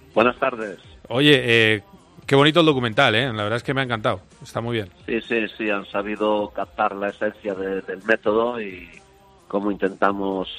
Buenas tardes. Oye, qué bonito el documental, ¿eh? La verdad es que me ha encantado. Está muy bien. Sí, han sabido captar la esencia del método y cómo intentamos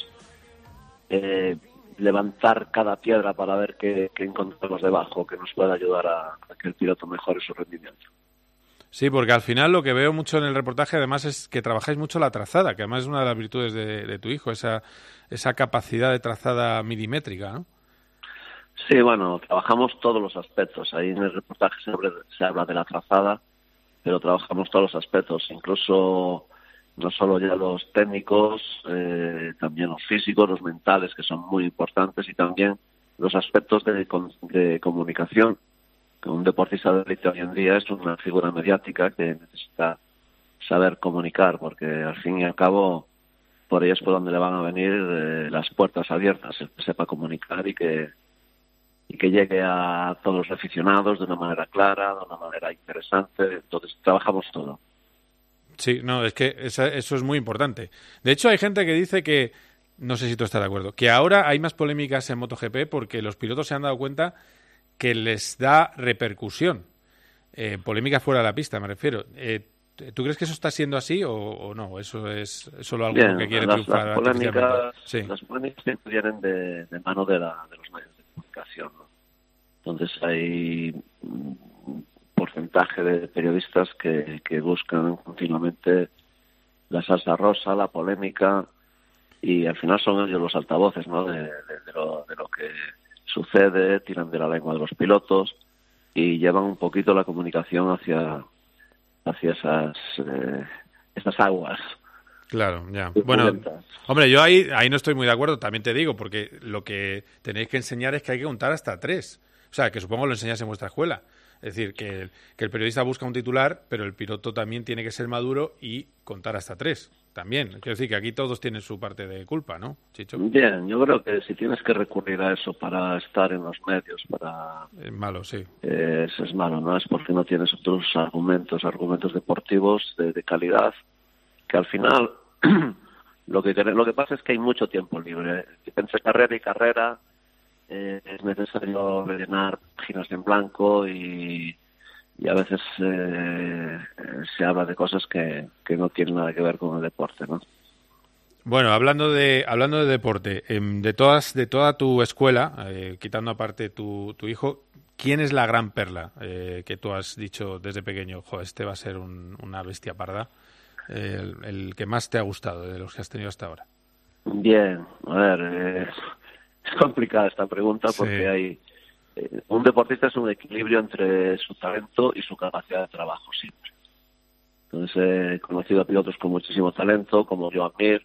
levantar cada piedra para ver qué encontramos debajo que nos pueda ayudar a que el piloto mejore su rendimiento. Sí, porque al final lo que veo mucho en el reportaje además es que trabajáis mucho la trazada, que además es una de las virtudes de tu hijo, esa capacidad de trazada milimétrica, ¿no? Sí, bueno, trabajamos todos los aspectos. Ahí en el reportaje se habla de la trazada, pero trabajamos todos los aspectos, incluso no solo ya los técnicos, también los físicos, los mentales, que son muy importantes, y también los aspectos de comunicación. Que un deportista de élite hoy en día es una figura mediática que necesita saber comunicar, porque al fin y al cabo por ahí es por donde le van a venir las puertas abiertas, el que sepa comunicar y que llegue a todos los aficionados de una manera clara, de una manera interesante. Entonces trabajamos todo. Sí, no, es que eso es muy importante. De hecho, hay gente que dice que, no sé si tú estás de acuerdo, que ahora hay más polémicas en MotoGP porque los pilotos se han dado cuenta que les da repercusión. Polémica fuera de la pista, me refiero. ¿Tú crees que eso está siendo así o no? ¿Eso es solo alguno que quiere triunfar artificialmente? Sí. Las polémicas siempre vienen de mano de los medios de comunicación, ¿no? Entonces hay un porcentaje de periodistas que buscan continuamente la salsa rosa, la polémica, y al final son ellos los altavoces, ¿no? de lo que sucede, tiran de la lengua de los pilotos y llevan un poquito la comunicación hacia esas aguas. Claro, ya. Bueno, hombre, yo ahí no estoy muy de acuerdo, también te digo, porque lo que tenéis que enseñar es que hay que contar hasta 3. O sea, que supongo lo enseñáis en vuestra escuela. Es decir, que el periodista busca un titular, pero el piloto también tiene que ser maduro y contar hasta 3. También. Quiero decir que aquí todos tienen su parte de culpa, ¿no, Chicho? Bien, yo creo que si tienes que recurrir a eso para estar en los medios, es malo, sí. Eso es malo, ¿no? Es porque no tienes otros argumentos deportivos de calidad, que al final lo que pasa es que hay mucho tiempo libre. Entre carrera y carrera es necesario rellenar páginas en blanco y a veces se habla de cosas que no tienen nada que ver con el deporte, ¿no? Bueno, hablando de deporte, de toda tu escuela, quitando aparte tu hijo, ¿quién es la gran perla que tú has dicho desde pequeño? Jo, este va a ser una bestia parda. El que más te ha gustado de los que has tenido hasta ahora. Bien, a ver, es complicada esta pregunta porque hay un deportista es un equilibrio entre su talento y su capacidad de trabajo siempre. Entonces he conocido a pilotos con muchísimo talento, como Joan Mir,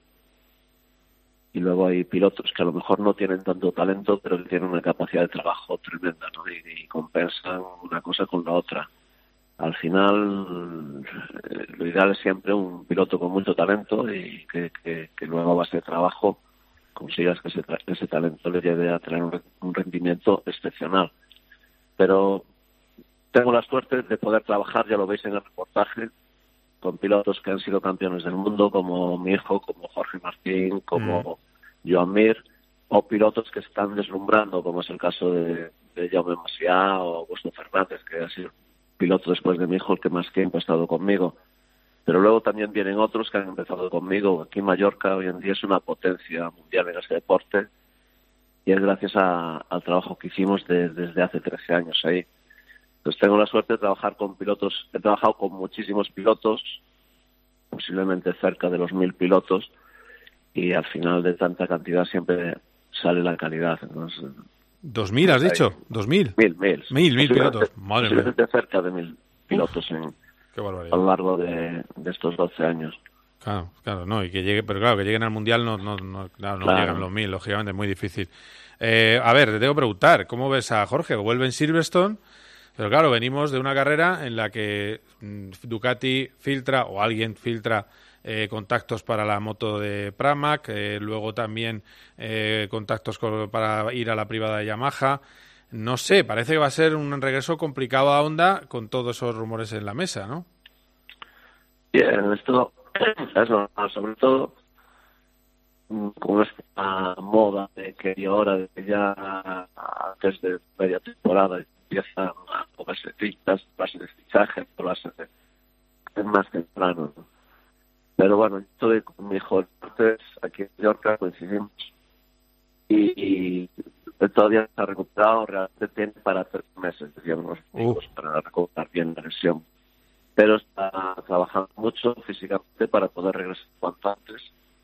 y luego hay pilotos que a lo mejor no tienen tanto talento, pero que tienen una capacidad de trabajo tremenda, ¿no? Y compensan una cosa con la otra. Al final, lo ideal es siempre un piloto con mucho talento y que luego a base de trabajo consigas que ese talento le lleve a tener un rendimiento excepcional. Pero tengo la suerte de poder trabajar, ya lo veis en el reportaje, con pilotos que han sido campeones del mundo, como mi hijo, como Jorge Martín, como Joan Mir, o pilotos que están deslumbrando, como es el caso de Jaume Macià o Augusto Fernández, que ha sido piloto después de mi hijo el que más tiempo ha estado conmigo. Pero luego también vienen otros que han empezado conmigo. Aquí en Mallorca hoy en día es una potencia mundial en este deporte y es gracias al trabajo que hicimos desde hace 13 años ahí. Entonces tengo la suerte de trabajar con pilotos. He trabajado con muchísimos pilotos, posiblemente cerca de los 1000 pilotos, y al final de tanta cantidad siempre sale la calidad. Entonces, 2000 has dicho, 2000. 1000 pilotos. Madre mía. Cerca de 1000 pilotos qué barbaridad. a lo largo de estos 12 años. Claro, no, y que llegue, pero claro, que lleguen al mundial no llegan los 1000, lógicamente es muy difícil. A ver, te tengo que preguntar, ¿cómo ves a Jorge? Vuelve en Silverstone, pero claro, venimos de una carrera en la que Ducati filtra, o alguien filtra, contactos para la moto de Pramac, luego también contactos para ir a la privada de Yamaha. No sé, parece que va a ser un regreso complicado a Honda con todos esos rumores en la mesa, ¿no? Bien, esto es normal, sobre todo con esta moda de que ahora de que ya antes de media temporada empiezan a moverse fichas, clases de fichaje, es más temprano, ¿no? Pero bueno, estoy con mi hijo antes aquí en Mallorca, coincidimos, y él todavía no está recuperado, realmente tiene para 3 meses, decíamos los médicos, para recuperar bien la lesión. Pero está trabajando mucho físicamente para poder regresar cuanto antes.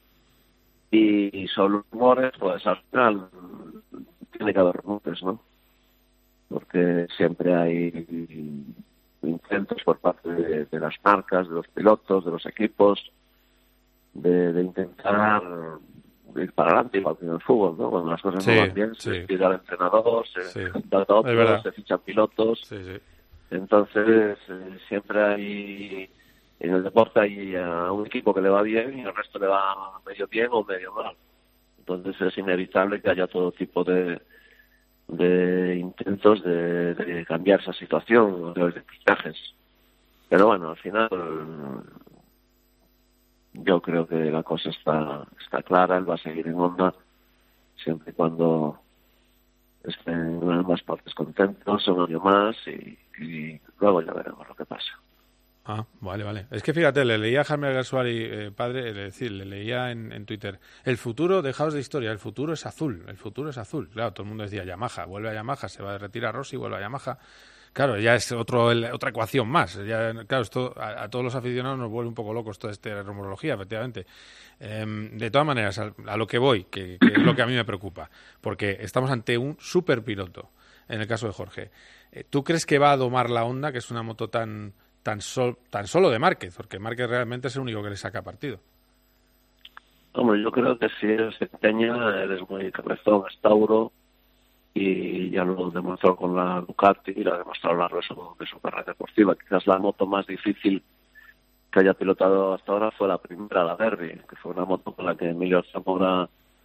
Y sobre los rumores, pues al final tiene que haber rumores, ¿no? Porque siempre hay intentos por parte de las marcas, de los pilotos, de los equipos, de intentar ir para adelante, igual que en el fútbol, ¿no? Cuando las cosas no van bien, se despide al entrenador, se da otros, se fichan pilotos. Sí. Entonces, siempre hay, en el deporte hay a un equipo que le va bien y el resto le va medio bien o medio mal. Entonces es inevitable que haya todo tipo de intentos de cambiar esa situación a través de fichajes. Pero bueno, al final yo creo que la cosa está clara, él va a seguir en Honda siempre y cuando estén ambas partes contentos, un año más y luego ya veremos lo que pasa. Ah, vale. Es que fíjate, le leía a Jaime Alguersuari, padre, es decir, le leía en Twitter, el futuro, dejaos de historia, el futuro es azul. Claro, todo el mundo decía Yamaha, vuelve a Yamaha, se va a retirar Rossi, vuelve a Yamaha. Claro, ya es otra ecuación más. Ya, claro, esto a todos los aficionados nos vuelve un poco locos toda esta rumorología, efectivamente. De todas maneras, a lo que voy, que es lo que a mí me preocupa, porque estamos ante un superpiloto, en el caso de Jorge. ¿Tú crees que va a domar la Honda, que es una moto tan solo de Márquez? Porque Márquez realmente es el único que le saca partido. Hombre, yo creo que si él se empeña, él es muy cabezón, es Tauro, y ya lo demostró con la Ducati y lo ha demostrado a lo largo de su carrera deportiva. Quizás la moto más difícil que haya pilotado hasta ahora fue la primera, la Derby, que fue una moto con la que Emilio Zamora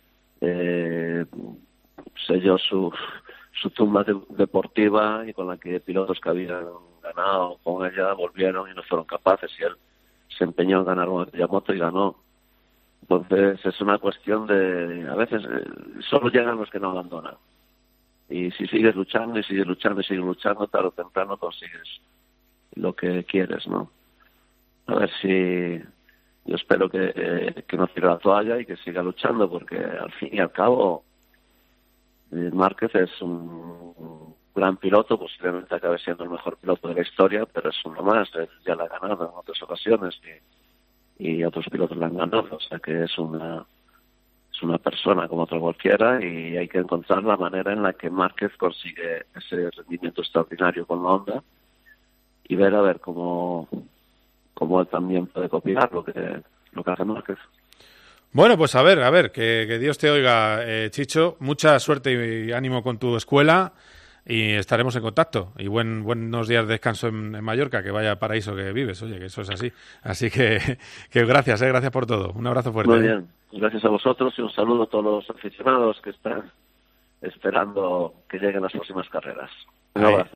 selló su tumba deportiva y con la que pilotos que habían ganado con ella volvieron y no fueron capaces, y él se empeñó en ganar con aquella moto y ganó. Entonces es una cuestión de, a veces solo llegan los que no abandonan. Y si sigues luchando y sigues luchando, tarde o temprano consigues lo que quieres, ¿no? A ver si... Yo espero que no tire la toalla y que siga luchando, porque al fin y al cabo Márquez es un gran piloto, posiblemente acabe siendo el mejor piloto de la historia, pero es uno más. Él ya la ha ganado en otras ocasiones y otros pilotos la han ganado, o sea que es una persona como otra cualquiera, y hay que encontrar la manera en la que Márquez consigue ese rendimiento extraordinario con la Honda y ver a ver cómo él también puede copiar lo que hace Márquez. Bueno, pues a ver, que Dios te oiga, Chicho. Mucha suerte y ánimo con tu escuela y estaremos en contacto. Y buenos días de descanso en Mallorca, que vaya paraíso que vives, oye, que eso es así. Así que gracias por todo. Un abrazo fuerte. Muy bien, gracias a vosotros y un saludo a todos los aficionados que están esperando que lleguen las próximas carreras. Un abrazo.